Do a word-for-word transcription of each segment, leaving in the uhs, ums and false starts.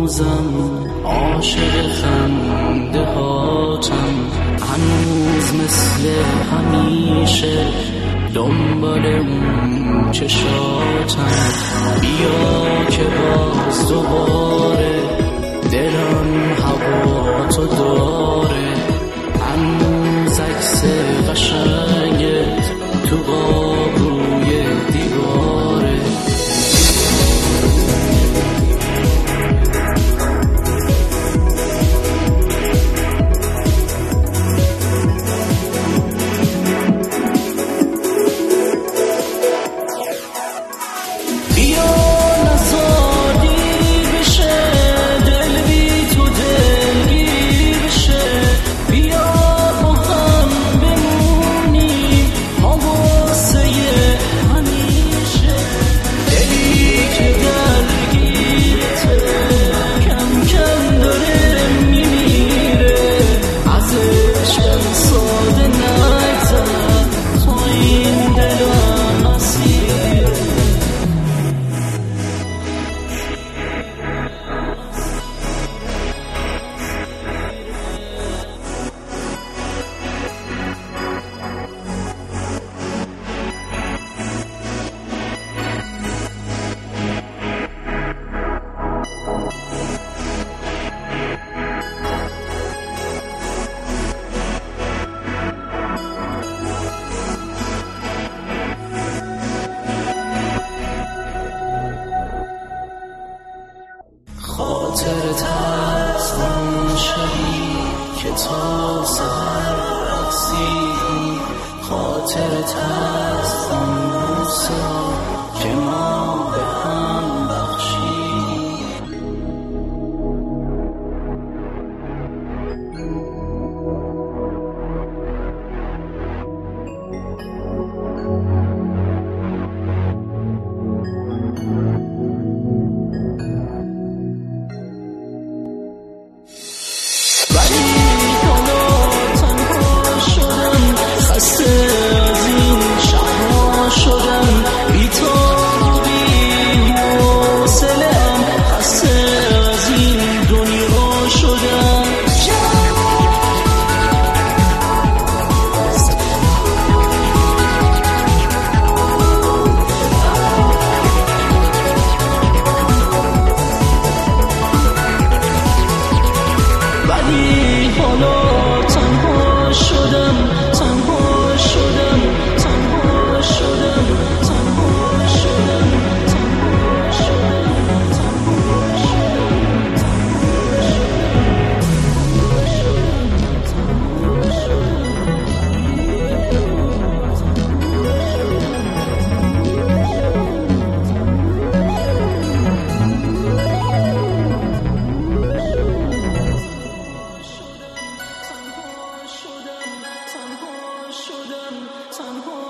هنوزم عاشق خنده هاتم، هنوز مثل همیشه دنبال اون چشاتم. بیا که باز دوباره دلم هوا تو داره، هنوز عکس قشنگت تو قاب روی دیواره. خاطرت هست اون شبی که تا سحر رقصیدیم، خاطرت هست اون بوسه ها که ما به هم بخشیدیم.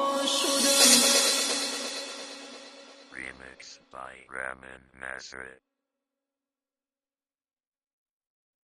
Remix by Ramin Nasri.